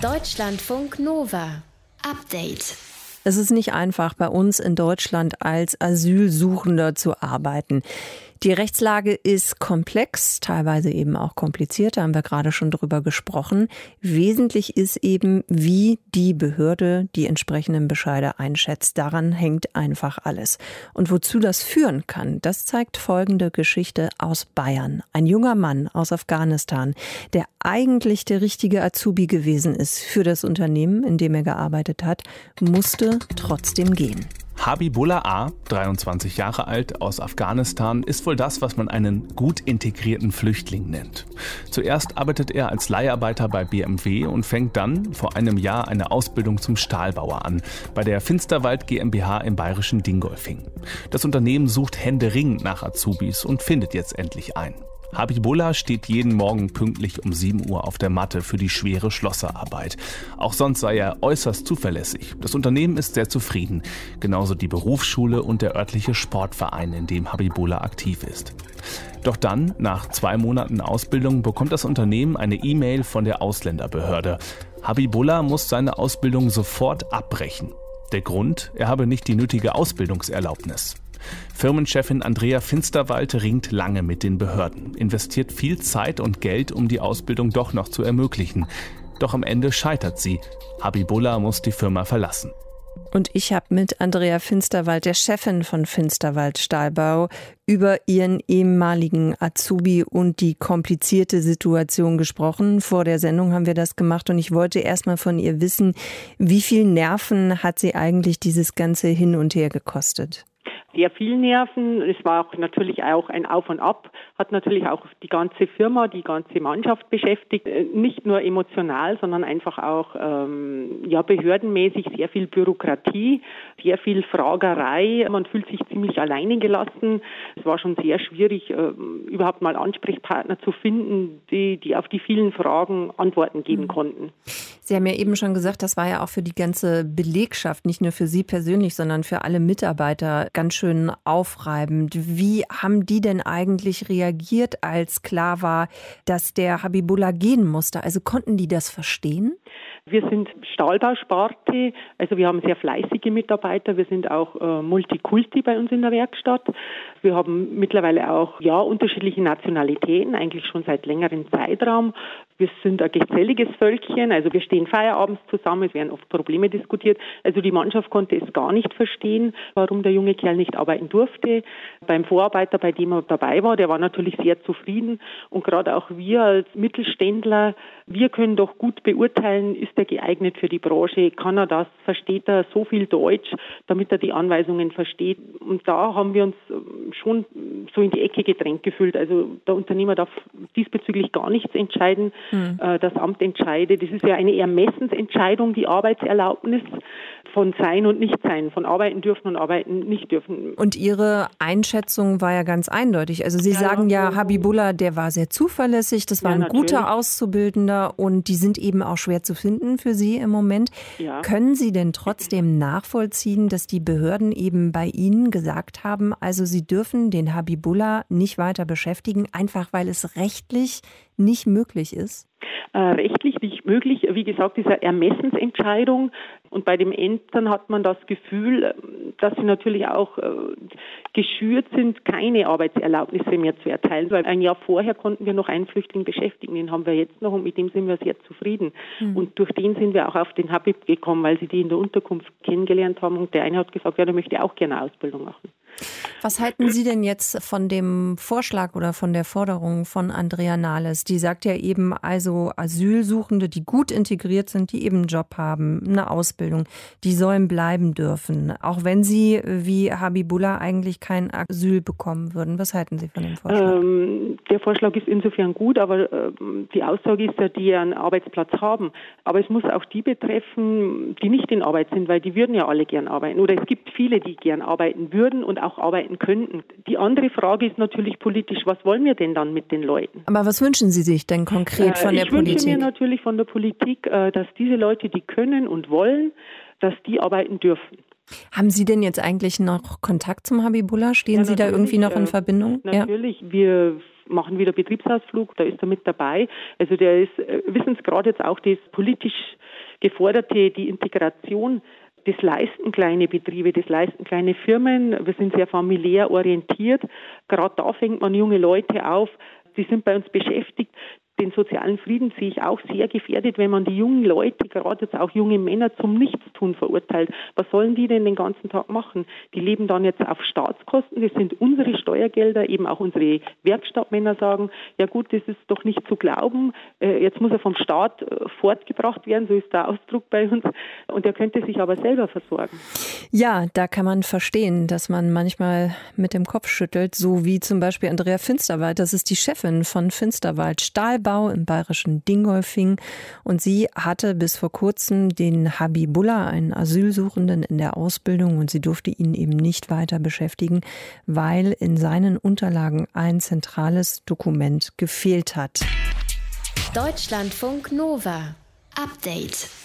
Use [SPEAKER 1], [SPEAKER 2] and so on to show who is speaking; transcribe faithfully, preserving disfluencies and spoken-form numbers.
[SPEAKER 1] Deutschlandfunk Nova. Update.
[SPEAKER 2] Es ist nicht einfach, bei uns in Deutschland als Asylsuchender zu arbeiten. Die Rechtslage ist komplex, teilweise eben auch kompliziert, da haben wir gerade schon drüber gesprochen. Wesentlich ist eben, wie die Behörde die entsprechenden Bescheide einschätzt. Daran hängt einfach alles. Und wozu das führen kann, das zeigt folgende Geschichte aus Bayern. Ein junger Mann aus Afghanistan, der eigentlich der richtige Azubi gewesen ist für das Unternehmen, in dem er gearbeitet hat, musste trotzdem gehen.
[SPEAKER 3] Habibullah A., dreiundzwanzig Jahre alt, aus Afghanistan, ist wohl das, was man einen gut integrierten Flüchtling nennt. Zuerst arbeitet er als Leiharbeiter bei B M W und fängt dann vor einem Jahr eine Ausbildung zum Stahlbauer an, bei der Finsterwald GmbH im bayerischen Dingolfing. Das Unternehmen sucht händeringend nach Azubis und findet jetzt endlich einen. Habibullah steht jeden Morgen pünktlich um sieben Uhr auf der Matte für die schwere Schlosserarbeit. Auch sonst sei er äußerst zuverlässig. Das Unternehmen ist sehr zufrieden. Genauso die Berufsschule und der örtliche Sportverein, in dem Habibullah aktiv ist. Doch dann, nach zwei Monaten Ausbildung, bekommt das Unternehmen eine E-Mail von der Ausländerbehörde. Habibullah muss seine Ausbildung sofort abbrechen. Der Grund? Er habe nicht die nötige Ausbildungserlaubnis. Firmenchefin Andrea Finsterwald ringt lange mit den Behörden, investiert viel Zeit und Geld, um die Ausbildung doch noch zu ermöglichen. Doch am Ende scheitert sie. Habibullah muss die Firma verlassen.
[SPEAKER 2] Und ich habe mit Andrea Finsterwald, der Chefin von Finsterwald Stahlbau, über ihren ehemaligen Azubi und die komplizierte Situation gesprochen. Vor der Sendung haben wir das gemacht und ich wollte erst mal von ihr wissen, wie viel Nerven hat sie eigentlich dieses ganze Hin und Her gekostet?
[SPEAKER 4] Sehr viel Nerven. Es war auch natürlich auch ein Auf und Ab, hat natürlich auch die ganze Firma, die ganze Mannschaft beschäftigt. Nicht nur emotional, sondern einfach auch ähm, ja behördenmäßig sehr viel Bürokratie, sehr viel Fragerei. Man fühlt sich ziemlich alleine gelassen. Es war schon sehr schwierig, äh, überhaupt mal Ansprechpartner zu finden, die, die auf die vielen Fragen Antworten geben konnten.
[SPEAKER 2] Sie haben ja eben schon gesagt, das war ja auch für die ganze Belegschaft, nicht nur für Sie persönlich, sondern für alle Mitarbeiter ganz schön aufreibend. Wie haben die denn eigentlich reagiert, als klar war, dass der Habibullah gehen musste? Also konnten die das verstehen?
[SPEAKER 4] Wir sind Stahlbausparte, also wir haben sehr fleißige Mitarbeiter. Wir sind auch äh, Multikulti bei uns in der Werkstatt. Wir haben mittlerweile auch ja unterschiedliche Nationalitäten, eigentlich schon seit längerem Zeitraum. Wir sind ein geselliges Völkchen, also wir stehen feierabends zusammen, es werden oft Probleme diskutiert. Also die Mannschaft konnte es gar nicht verstehen, warum der junge Kerl nicht arbeiten durfte. Beim Vorarbeiter, bei dem er dabei war, der war natürlich sehr zufrieden. Und gerade auch wir als Mittelständler, wir können doch gut beurteilen, ist er geeignet für die Branche, kann er das, versteht er so viel Deutsch, damit er die Anweisungen versteht. Und da haben wir uns schon so in die Ecke gedrängt gefühlt. Also der Unternehmer darf diesbezüglich gar nichts entscheiden. Mhm. Das Amt entscheidet. Das ist ja eine Ermessensentscheidung, die Arbeitserlaubnis von Sein und Nichtsein, von arbeiten dürfen und arbeiten nicht dürfen.
[SPEAKER 2] Und Ihre Einschätzung war ja ganz eindeutig. Also Sie ja, sagen ja, Habibullah, der war sehr zuverlässig, das war ja, ein natürlich. guter Auszubildender und die sind eben auch schwer zu finden für Sie im Moment. Ja. Können Sie denn trotzdem nachvollziehen, dass die Behörden eben bei Ihnen gesagt haben, also Sie dürfen den Habibullah nicht weiter beschäftigen, einfach weil es rechtlich nicht möglich ist?
[SPEAKER 4] Äh, rechtlich nicht möglich. Wie gesagt, diese Ermessensentscheidung. Und bei den Ämtern hat man das Gefühl, dass sie natürlich auch äh, geschürt sind, keine Arbeitserlaubnisse mehr zu erteilen. Weil ein Jahr vorher konnten wir noch einen Flüchtling beschäftigen, den haben wir jetzt noch und mit dem sind wir sehr zufrieden. Mhm. Und durch den sind wir auch auf den Habib gekommen, weil sie die in der Unterkunft kennengelernt haben. Und der eine hat gesagt, ja, der möchte auch gerne Ausbildung machen.
[SPEAKER 2] Was halten Sie denn jetzt von dem Vorschlag oder von der Forderung von Andrea Nahles? Die sagt ja eben, also Asylsuchende, die gut integriert sind, die eben einen Job haben, eine Ausbildung, die sollen bleiben dürfen, auch wenn sie wie Habibullah eigentlich kein Asyl bekommen würden. Was halten Sie von dem Vorschlag?
[SPEAKER 4] Ähm, der Vorschlag ist insofern gut, aber äh, die Aussage ist ja, die einen Arbeitsplatz haben. Aber es muss auch die betreffen, die nicht in Arbeit sind, weil die würden ja alle gern arbeiten. Oder es gibt viele, die gern arbeiten würden und auch arbeiten könnten. Die andere Frage ist natürlich politisch, was wollen wir denn dann mit den Leuten?
[SPEAKER 2] Aber was wünschen Sie sich denn konkret von der
[SPEAKER 4] ich
[SPEAKER 2] Politik?
[SPEAKER 4] Ich wünsche mir natürlich von der Politik, dass diese Leute, die können und wollen, dass die arbeiten dürfen.
[SPEAKER 2] Haben Sie denn jetzt eigentlich noch Kontakt zum Habibullah? Stehen ja, Sie da irgendwie noch in Verbindung?
[SPEAKER 4] Natürlich. Ja. Wir machen wieder Betriebsausflug, da ist er mit dabei. Also der ist, wissen Sie gerade jetzt auch das politisch geforderte, die Integration, das leisten kleine Betriebe, das leisten kleine Firmen. Wir sind sehr familiär orientiert. Gerade da fängt man junge Leute auf, die sind bei uns beschäftigt. Den sozialen Frieden sehe ich auch sehr gefährdet, wenn man die jungen Leute, gerade jetzt auch junge Männer, zum Nichtstun verurteilt. Was sollen die denn den ganzen Tag machen? Die leben dann jetzt auf Staatskosten, das sind unsere Steuergelder, eben auch unsere Werkstattmänner sagen, ja gut, das ist doch nicht zu glauben, jetzt muss er vom Staat fortgebracht werden, so ist der Ausdruck bei uns, und er könnte sich aber selber versorgen.
[SPEAKER 2] Ja, da kann man verstehen, dass man manchmal mit dem Kopf schüttelt, so wie zum Beispiel Andrea Finsterwald, das ist die Chefin von Finsterwald Stahlbau im bayerischen Dingolfing, und sie hatte bis vor kurzem den Habibullah, einen Asylsuchenden, in der Ausbildung, und sie durfte ihn eben nicht weiter beschäftigen, weil in seinen Unterlagen ein zentrales Dokument gefehlt hat.
[SPEAKER 1] Deutschlandfunk Nova Update.